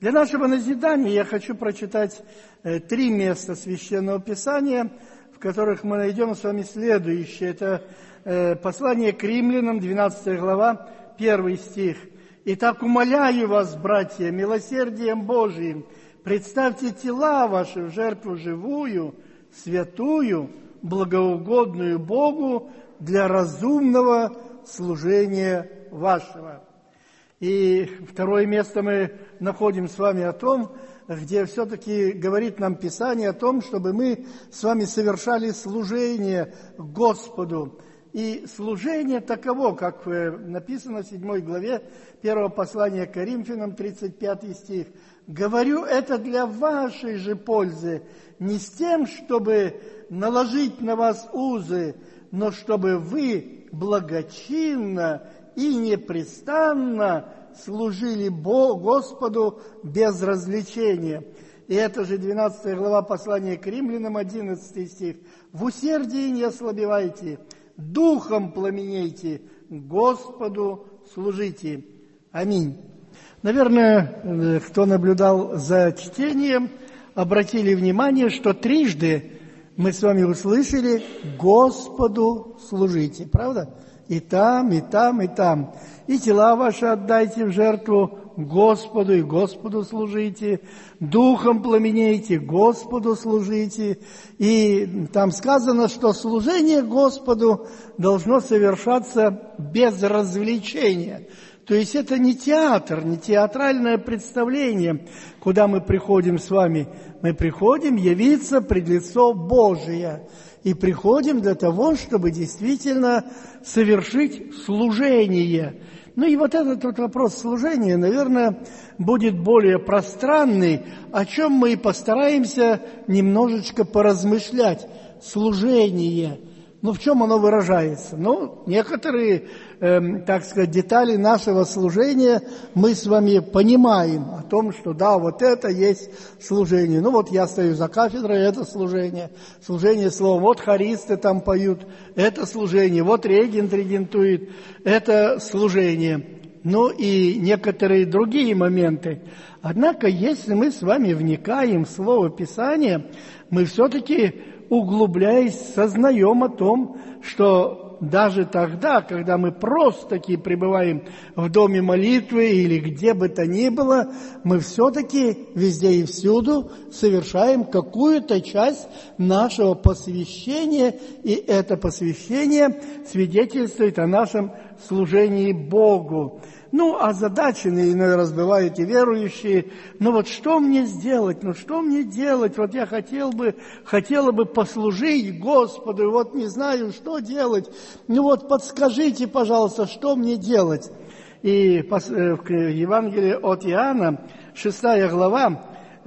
Для нашего назидания я хочу прочитать 3 места Священного Писания, в которых мы найдем с вами следующее. Это послание к Римлянам, 12 глава, 1 стих. «Итак, умоляю вас, братья, милосердием Божиим, представьте тела ваши в жертву живую, святую, благоугодную Богу для разумного служения вашего». И второе место мы находим с вами о том, где все-таки говорит нам Писание о том, чтобы мы с вами совершали служение Господу. И служение таково, как написано в 7 главе 1 послания к Коринфянам, 35 стих. «Говорю это для вашей же пользы, не с тем, чтобы наложить на вас узы, но чтобы вы благочинно и непрестанно служили Господу без развлечения». И это же 12 глава послания к Римлянам, 11 стих. «В усердии не ослабевайте, духом пламенейте, Господу служите». Аминь. Наверное, кто наблюдал за чтением, обратили внимание, что трижды мы с вами услышали «Господу служите». Правда? И там, и там, и там. «И тела ваши отдайте в жертву Господу, и Господу служите, духом пламенейте, Господу служите». И там сказано, что служение Господу должно совершаться без развлечения. То есть это не театр, не театральное представление, куда мы приходим с вами. Мы приходим явиться пред лицо Божие. И приходим для того, чтобы действительно совершить служение. Ну и вот этот вот вопрос служения, наверное, будет более пространный, о чем мы и постараемся немножечко поразмышлять. Служение. Ну, в чем оно выражается? Ну, некоторые, так сказать, детали нашего служения мы с вами понимаем о том, что да, вот это есть служение. Ну, вот я стою за кафедрой, это служение. Служение словом. Вот хористы там поют, это служение. Вот регент регентует, это служение. Ну, и некоторые другие моменты. Однако, если мы с вами вникаем в Слово Писания, мы все-таки, углубляясь, сознаем о том, что даже тогда, когда мы просто-таки пребываем в доме молитвы или где бы то ни было, мы все-таки везде и всюду совершаем какую-то часть нашего посвящения, и это посвящение свидетельствует о нашем служении Богу. Ну, озадаченные иной раз бывают и верующие. Ну вот что мне сделать? Ну что мне делать? Вот я хотела бы послужить Господу, и вот не знаю, что делать. Ну вот подскажите, пожалуйста, что мне делать? И в Евангелии от Иоанна, 6 глава,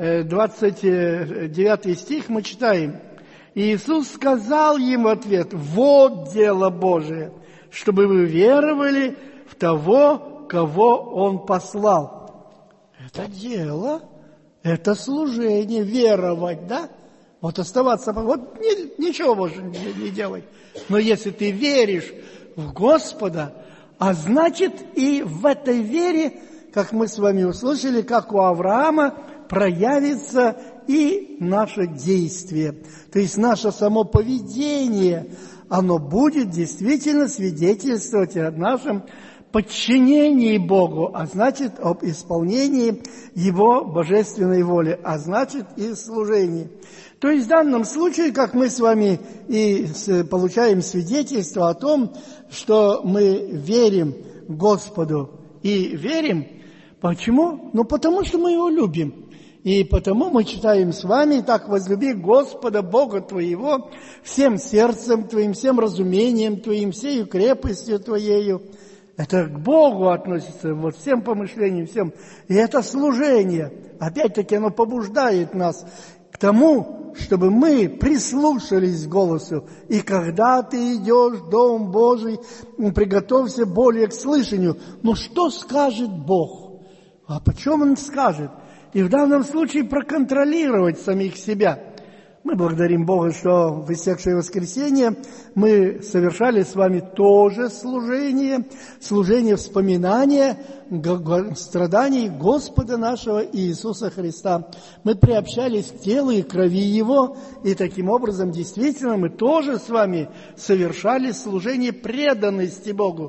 29 стих мы читаем. Иисус сказал им в ответ: «Вот дело Божие, чтобы вы веровали в того, кого Он послал». Это дело, это служение, веровать, да? Вот оставаться, вот ничего больше не делать. Но если ты веришь в Господа, а значит и в этой вере, как мы с вами услышали, как у Авраама, проявится и наше действие. То есть наше само поведение, оно будет действительно свидетельствовать о нашем подчинении Богу, а значит, об исполнении Его божественной воли, а значит, и служении. То есть в данном случае, как мы с вами и получаем свидетельство о том, что мы верим Господу и верим. Почему? Ну, потому что мы Его любим. И потому мы читаем с вами: «Так возлюби Господа Бога твоего всем сердцем твоим, всем разумением твоим, всею крепостью твоею». Это к Богу относится, вот всем помышлениям, всем. И это служение. Опять-таки оно побуждает нас к тому, чтобы мы прислушались к голосу. И когда ты идешь в Дом Божий, приготовься более к слышанию. Ну что скажет Бог? А почем Он скажет? И в данном случае проконтролировать самих себя. Мы благодарим Бога, что в истекшее воскресенье мы совершали с вами тоже служение вспоминания страданий Господа нашего Иисуса Христа. Мы приобщались к телу и крови Его, и таким образом действительно мы тоже с вами совершали служение преданности Богу,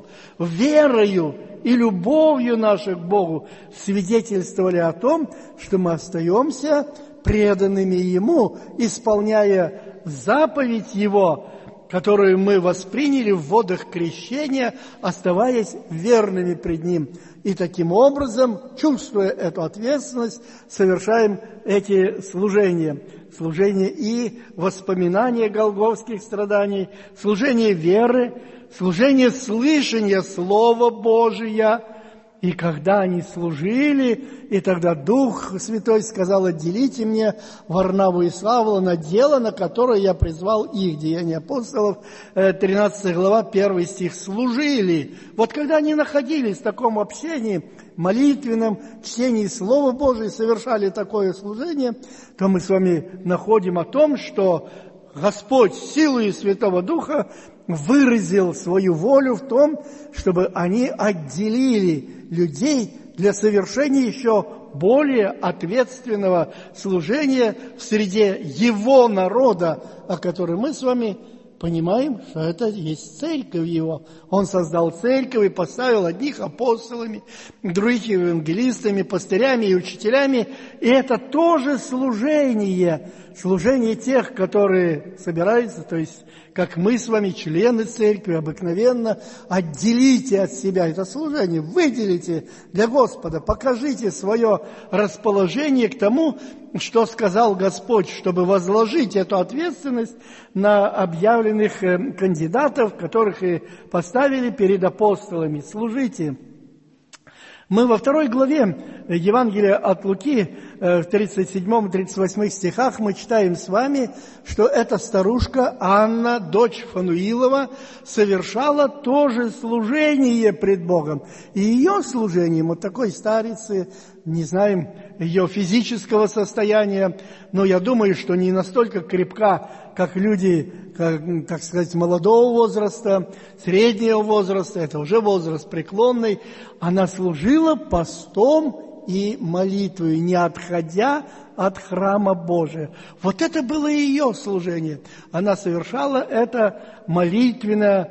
верою и любовью наших к Богу свидетельствовали о том, что мы остаемся преданными Ему, исполняя заповедь Его, которую мы восприняли в водах крещения, оставаясь верными пред Ним. И таким образом, чувствуя эту ответственность, совершаем эти служения. Служение и воспоминания голгофских страданий, служение веры, служение слышания Слова Божия. И когда они служили, и тогда Дух Святой сказал: отделите мне Варнаву и Савла на дело, на которое я призвал их. Деяния апостолов, 13 глава, 1 стих. Служили. Вот когда они находились в таком общении, молитвенном чтении Слова Божия, совершали такое служение, то мы с вами находим о том, что Господь силой Святого Духа выразил свою волю в том, чтобы они отделили людей для совершения еще более ответственного служения в среде Его народа, о котором мы с вами понимаем, что это есть церковь Его. Он создал церковь и поставил одних апостолами, других евангелистами, пастырями и учителями. И это тоже служение тех, которые собираются, то есть как мы с вами, члены церкви, обыкновенно, отделите от себя это служение, выделите для Господа, покажите свое расположение к тому, что сказал Господь, чтобы возложить эту ответственность на объявленных кандидатов, которых и поставили перед апостолами. Служите. Мы во 2 главе Евангелия от Луки, в 37-38 стихах, мы читаем с вами, что эта старушка Анна, дочь Фануилова, совершала тоже служение пред Богом. И ее служением, вот такой старицы, не знаем ее физического состояния, но я думаю, что не настолько крепка, как люди, так сказать, молодого возраста, среднего возраста, это уже возраст преклонный. Она служила постом и молитвой, не отходя от храма Божия. Вот это было ее служение. Она совершала это молитвенное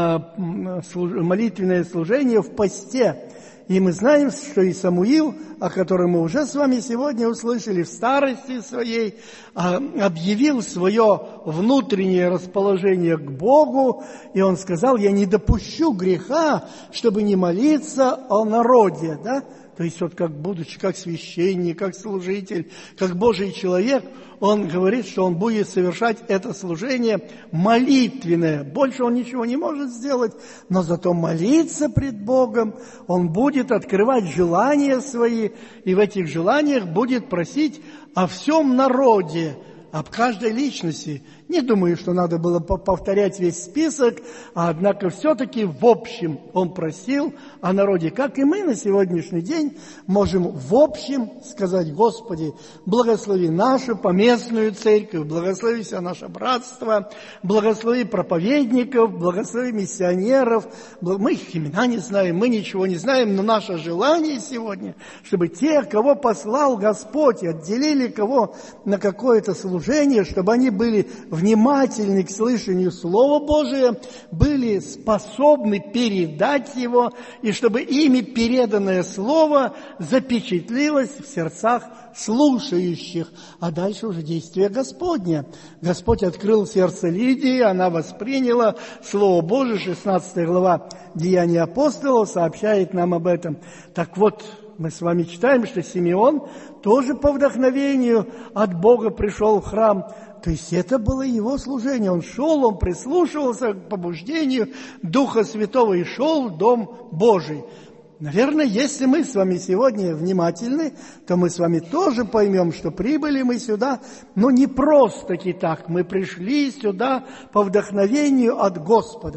служение в посте. И мы знаем, что и Самуил, о котором мы уже с вами сегодня услышали, в старости своей объявил свое внутреннее расположение к Богу, и он сказал: я не допущу греха, чтобы не молиться о народе, да? То есть вот будучи как священник, как служитель, как Божий человек, он говорит, что он будет совершать это служение молитвенное. Больше он ничего не может сделать, но зато молиться пред Богом, он будет открывать желания свои, и в этих желаниях будет просить о всем народе, об каждой личности. Не думаю, что надо было повторять весь список, однако все-таки в общем он просил о народе. Как и мы на сегодняшний день можем в общем сказать: Господи, благослови нашу поместную церковь, благослови все наше братство, благослови проповедников, благослови миссионеров. Мы их имена не знаем, мы ничего не знаем, но наше желание сегодня, чтобы те, кого послал Господь, отделили кого на какое-то служение, чтобы они были внимательны к слышанию Слова Божия, были способны передать его, и чтобы ими переданное Слово запечатлилось в сердцах слушающих. А дальше уже действие Господне. Господь открыл сердце Лидии, она восприняла Слово Божие. 16 глава Деяния апостолов сообщает нам об этом. Так вот, мы с вами читаем, что Симеон тоже по вдохновению от Бога пришел в храм. То есть это было его служение. Он шел, он прислушивался к побуждению Духа Святого и шел в Дом Божий. Наверное, если мы с вами сегодня внимательны, то мы с вами тоже поймем, что прибыли мы сюда, но не просто-таки так. Мы пришли сюда по вдохновению от Господа.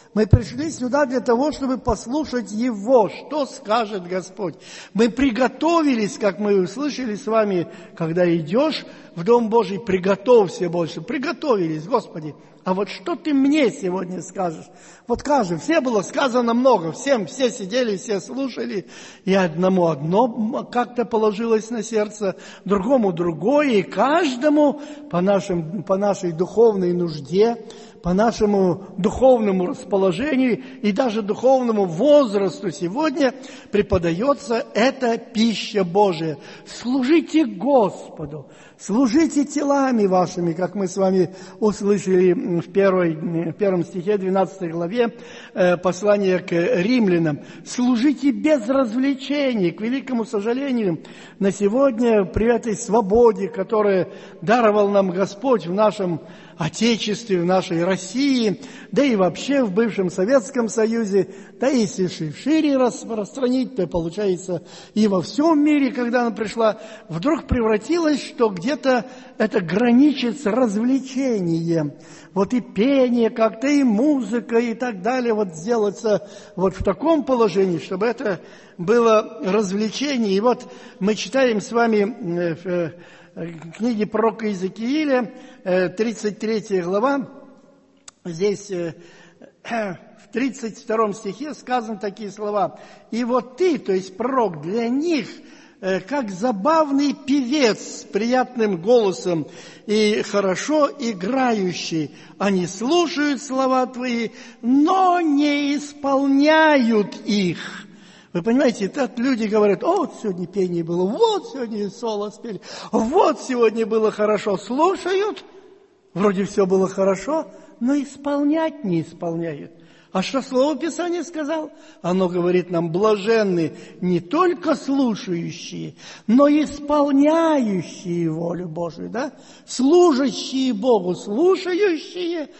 Мы пришли сюда для того, чтобы послушать Его, что скажет Господь. Мы приготовились, как мы услышали с вами, когда идешь в Дом Божий, приготовься больше. Приготовились, Господи. А вот что Ты мне сегодня скажешь? Вот каждому, все было сказано много, всем, все сидели, все слушали, и одному одно как-то положилось на сердце, другому другое, и каждому по нашей духовной нужде, по нашему духовному расположению и даже духовному возрасту сегодня преподается эта пища Божия. Служите Господу, служите телами вашими, как мы с вами услышали в первом стихе 12 главе послания к римлянам. Служите без развлечений. К великому сожалению, на сегодня при этой свободе, которую даровал нам Господь в нашем Отечестве, в нашей России, да и вообще в бывшем Советском Союзе, да и если шире распространить, то получается и во всем мире, когда она пришла, вдруг превратилась, что где-то это граничит с развлечением. Вот и пение как-то, и музыка, и так далее, вот сделаться вот в таком положении, чтобы это было развлечение. И вот мы читаем с вами в книге пророка Иезекииля, 33 глава, здесь в 32 стихе сказаны такие слова. «И вот ты, то есть пророк, для них, как забавный певец с приятным голосом и хорошо играющий. Они слушают слова твои, но не исполняют их». Вы понимаете, так люди говорят: «О, вот сегодня пение было, вот сегодня соло спели, вот сегодня было хорошо». Слушают, вроде все было хорошо, но исполнять не исполняют. А что Слово Писания сказал? Оно говорит нам: блаженны не только слушающие, но и исполняющие волю Божию, да? Служащие Богу, слушающие,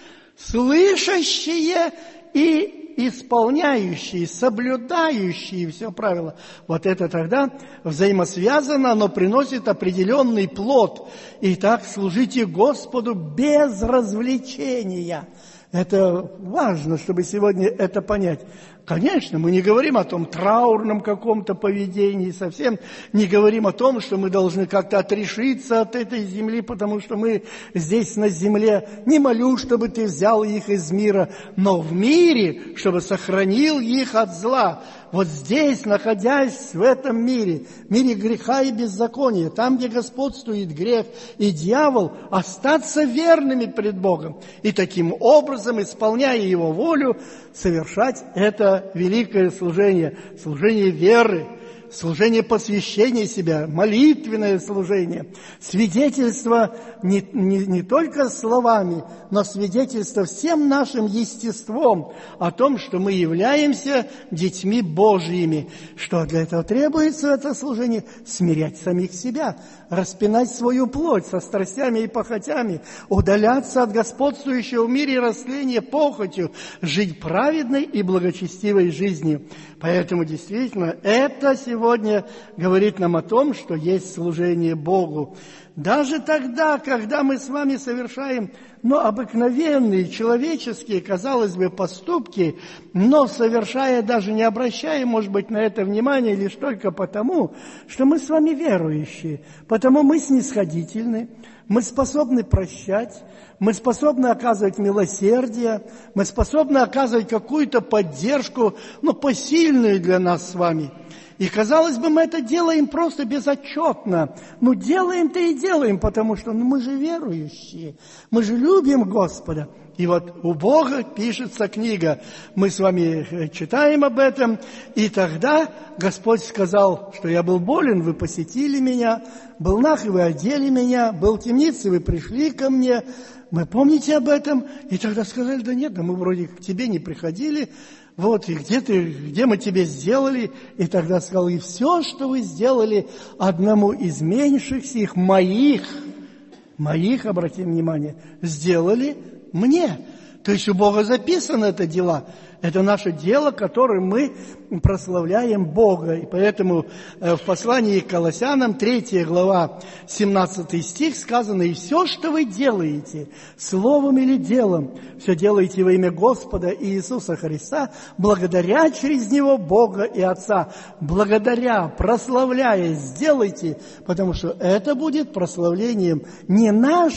слышащие и исполняющие, соблюдающие все правила. Вот это тогда взаимосвязано, оно приносит определенный плод. Итак, служите Господу без развлечения. Это важно, чтобы сегодня это понять. Конечно, мы не говорим о том траурном каком-то поведении, совсем не говорим о том, что мы должны как-то отрешиться от этой земли, потому что мы здесь на земле. Не молю, чтобы ты взял их из мира, но в мире, чтобы сохранил их от зла. Вот здесь, находясь в этом мире греха и беззакония, там, где господствует грех и дьявол, остаться верными пред Богом и таким образом, исполняя Его волю, совершать это великое служение, служение веры, служение посвящения себя, молитвенное служение, свидетельство не только словами, но свидетельство всем нашим естеством о том, что мы являемся детьми Божьими. Что для этого требуется это служение? Смирять самих себя, распинать свою плоть со страстями и похотями, удаляться от господствующего в мире растления похотью, жить праведной и благочестивой жизнью. Поэтому действительно это сегодня говорит нам о том, что есть служение Богу. Даже тогда, когда мы с вами совершаем обыкновенные, человеческие, казалось бы, поступки, но совершая, даже не обращая, может быть, на это внимание, лишь только потому, что мы с вами верующие, потому мы снисходительны, мы способны прощать, мы способны оказывать милосердие, мы способны оказывать какую-то поддержку, посильную для нас с вами. И, казалось бы, мы это делаем просто безотчетно. Делаем-то и делаем, потому что мы же верующие, мы же любим Господа. И вот у Бога пишется книга, мы с вами читаем об этом, и тогда Господь сказал, что я был болен, вы посетили меня, был наг, и вы одели меня, был в темнице, вы пришли ко мне. Вы помните об этом? И тогда сказали: да нет, мы вроде к тебе не приходили. Вот, и где мы тебе сделали? И тогда сказал: и все, что вы сделали одному из меньших сих моих, обратим внимание, сделали мне. То есть у Бога записано это дела. Это наше дело, которым мы прославляем Бога. И поэтому в послании к Колоссянам, 3 глава, 17 стих сказано: «И все, что вы делаете, словом или делом, все делаете во имя Господа Иисуса Христа, благодаря через Него Бога и Отца». Благодаря, прославляя, сделайте, потому что это будет прославлением не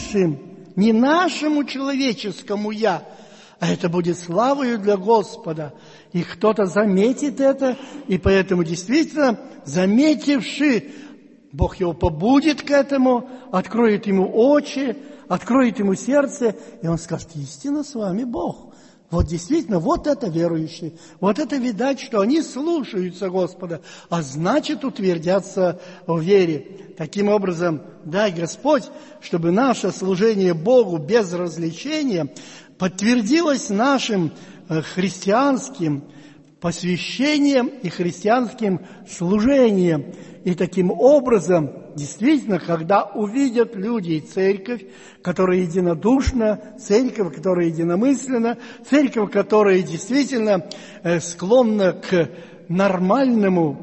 нашему человеческому «я», а это будет славою для Господа. И кто-то заметит это, и поэтому действительно, заметивши, Бог его побудит к этому, откроет ему очи, откроет ему сердце, и он скажет: истинно с вами Бог. Вот действительно, вот это верующие, вот это видать, что они слушаются Господа, а значит утвердятся в вере. Таким образом, дай Господь, чтобы наше служение Богу без развлечения подтвердилось нашим христианским посвящением и христианским служением. И таким образом, действительно, когда увидят люди церковь, которая единодушна, церковь, которая единомысленна, церковь, которая действительно склонна к нормальному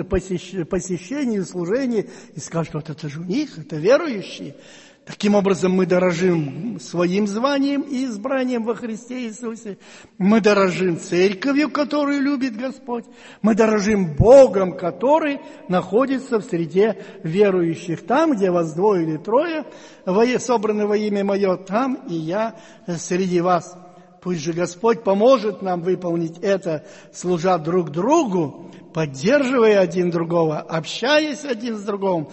посещению, служению, и скажут: вот это же у них, это верующие. Таким образом, мы дорожим своим званием и избранием во Христе Иисусе. Мы дорожим церковью, которую любит Господь. Мы дорожим Богом, который находится в среде верующих. Там, где вас 2 или 3 собраны во имя Мое, там и я среди вас. Пусть же Господь поможет нам выполнить это, служа друг другу, поддерживая один другого, общаясь один с другим,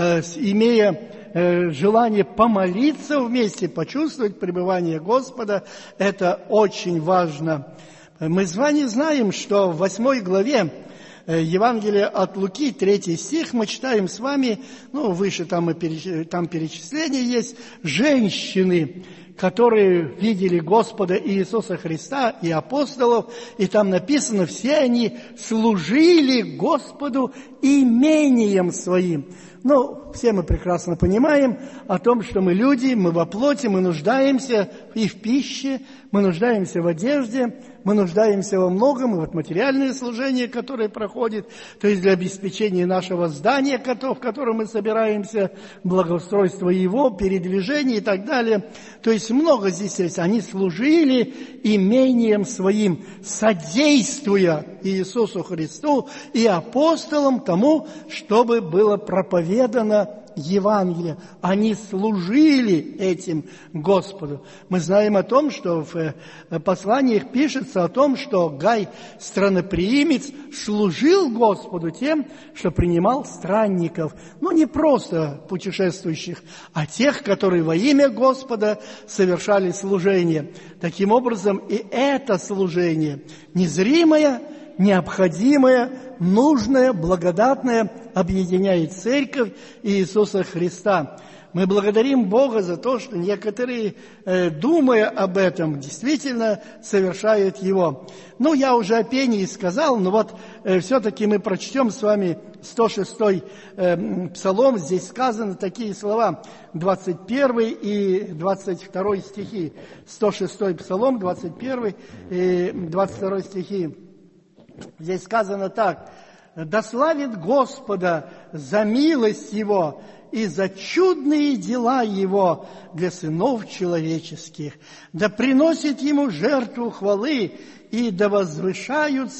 имея желание помолиться вместе, почувствовать пребывание Господа. Это очень важно. Мы с вами знаем, что в 8 главе Евангелия от Луки, 3 стих, мы читаем с вами, выше там перечисление есть, женщины, которые видели Господа Иисуса Христа и апостолов, и там написано: все они служили Господу имением своим. Все мы прекрасно понимаем о том, что мы люди, мы во плоти, мы нуждаемся и в пище, мы нуждаемся в одежде, мы нуждаемся во многом, и вот материальное служение, которое проходит, то есть для обеспечения нашего здания, в котором мы собираемся, благоустройства его, передвижения и так далее. То есть много здесь есть. Они служили имением своим, содействуя Иисусу Христу и апостолам тому, чтобы было проповедано Евангелие. Они служили этим Господу. Мы знаем о том, что в посланиях пишется о том, что Гай, страноприимец, служил Господу тем, что принимал странников. Не просто путешествующих, а тех, которые во имя Господа совершали служение. Таким образом, и это служение незримое, необходимое, нужное, благодатное объединяет церковь Иисуса Христа. Мы благодарим Бога за то, что некоторые, думая об этом, действительно совершают его. Я уже о пении сказал, но все-таки мы прочтем с вами 106-й псалом. Здесь сказаны такие слова, 21 и 22 стихи. 106-й псалом, 21 и 22 стихи. Здесь сказано так: «Да славит Господа за милость Его и за чудные дела Его для сынов человеческих. Да приносит Ему жертву хвалы, и да возвещают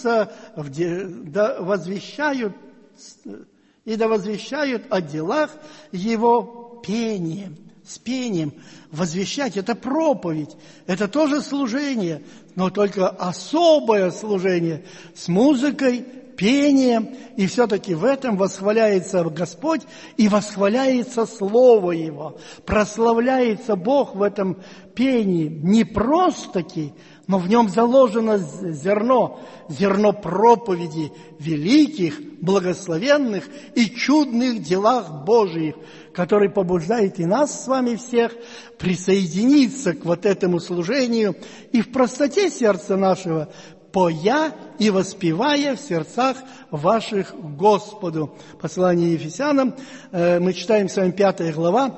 о делах Его пением». С пением. Возвещать – это проповедь, это тоже служение, но только особое служение с музыкой, пением, и все-таки в этом восхваляется Господь и восхваляется Слово Его, прославляется Бог в этом пении не просто-таки, но в нем заложено зерно проповеди великих, благословенных и чудных делах Божиих, который побуждает и нас с вами всех присоединиться к этому служению и в простоте сердца нашего поя и воспевая в сердцах ваших Господу». Послание Ефесянам, мы читаем с вами 5 глава,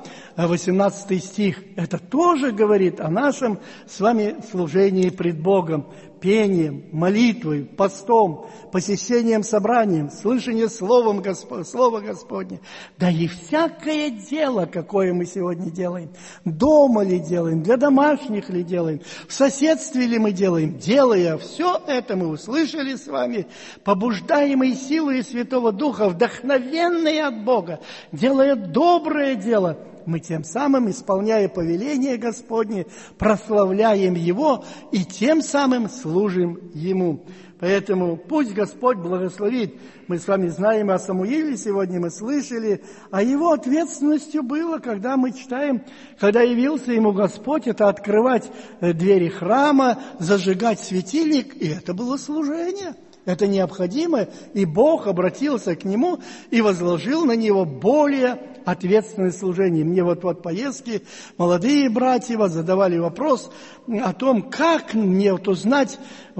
18 стих. Это тоже говорит о нашем с вами служении пред Богом. Пением, молитвой, постом, посещением собранием, слышанием Слова Господне. Да и всякое дело, какое мы сегодня делаем, дома ли делаем, для домашних ли делаем, в соседстве ли мы делаем, делая все это, мы услышали с вами, побуждаемые силой Святого Духа, вдохновенные от Бога, делая доброе дело, мы тем самым, исполняя повеление Господне, прославляем Его и тем самым служим Ему. Поэтому пусть Господь благословит. Мы с вами знаем о Самуиле сегодня, мы слышали, а его ответственностью было, когда мы читаем, когда явился ему Господь, это открывать двери храма, зажигать светильник, и это было служение. Это необходимо, и Бог обратился к нему и возложил на него более ответственное служение. Мне вот поездки молодые братья задавали вопрос о том, как мне узнать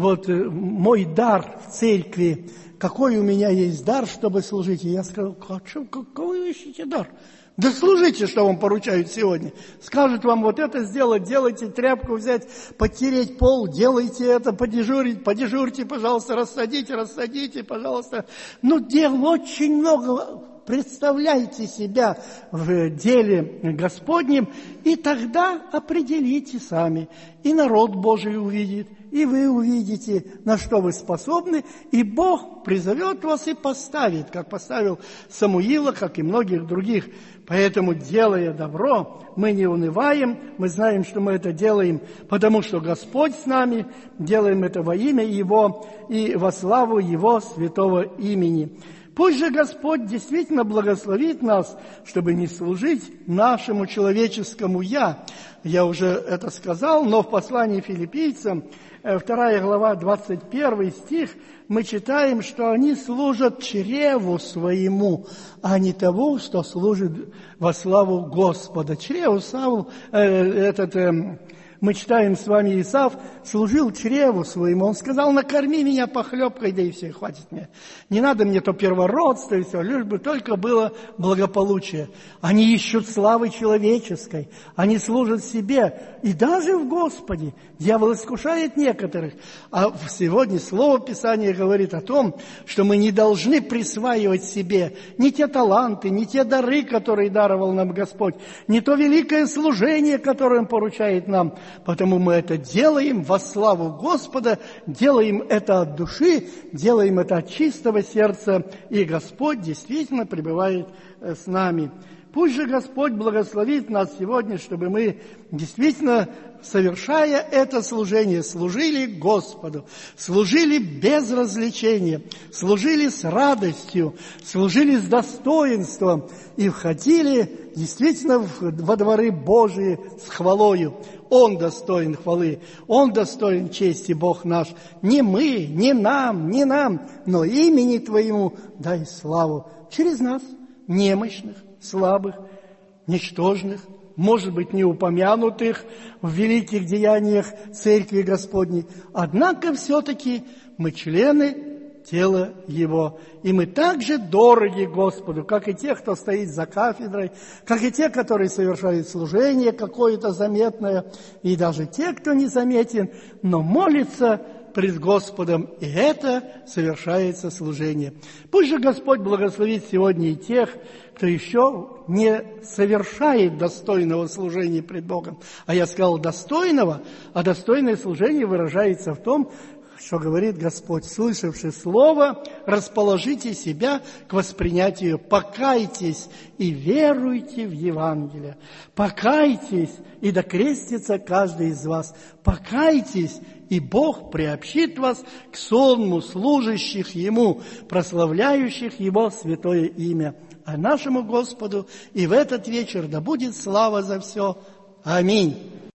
мой дар в церкви, какой у меня есть дар, чтобы служить. И я сказал, какой вы ищете дар? Да служите, что вам поручают сегодня. Скажут вам это сделать, делайте, тряпку взять, подтереть пол, делайте это, подежурьте, пожалуйста, рассадите, пожалуйста. Дел очень много. Представляйте себя в деле Господнем, и тогда определите сами. И народ Божий увидит, и вы увидите, на что вы способны, и Бог призовет вас и поставит, как поставил Самуила, как и многих других. Поэтому, делая добро, мы не унываем, мы знаем, что мы это делаем, потому что Господь с нами, делаем это во имя Его и во славу Его святого имени. Пусть же Господь действительно благословит нас, чтобы не служить нашему человеческому «я». Я уже это сказал, но в послании Филиппийцам, 2 глава, 21 стих, мы читаем, что они служат чреву своему, а не того, что служит во славу Господа. Чреву, Савл, мы читаем с вами, Исав служил чреву своему. Он сказал, накорми меня похлебкой, да и все, хватит мне. Не надо мне то первородство и все, лишь бы только было благополучие. Они ищут славы человеческой, они служат себе, и даже в Господе. Дьявол искушает некоторых. А сегодня Слово Писания говорит о том, что мы не должны присваивать себе ни те таланты, ни те дары, которые даровал нам Господь, ни то великое служение, которое Он поручает нам. Потому мы это делаем во славу Господа, делаем это от души, делаем это от чистого сердца, и Господь действительно пребывает с нами. Пусть же Господь благословит нас сегодня, чтобы мы действительно, совершая это служение, служили Господу, служили без развлечения, служили с радостью, служили с достоинством и входили действительно во дворы Божии с хвалою. Он достоин хвалы, Он достоин чести, Бог наш. Не мы, не нам, но имени Твоему дай славу через нас, немощных, слабых, ничтожных, может быть, не упомянутых в великих деяниях Церкви Господней. Однако все-таки мы члены тела Его. И мы также дороги Господу, как и те, кто стоит за кафедрой, как и те, которые совершают служение какое-то заметное, и даже те, кто не заметен, но молится пред Господом, и это совершается служение. Пусть же Господь благословит сегодня и тех, кто еще не совершает достойного служения пред Богом. А я сказал достойного, а достойное служение выражается в том, что говорит Господь: слышавши слово, расположите себя к воспринятию, покайтесь и веруйте в Евангелие. Покайтесь, и докрестится каждый из вас. Покайтесь, и Бог приобщит вас к сонму служащих Ему, прославляющих Его святое имя. А нашему Господу и в этот вечер да будет слава за все. Аминь.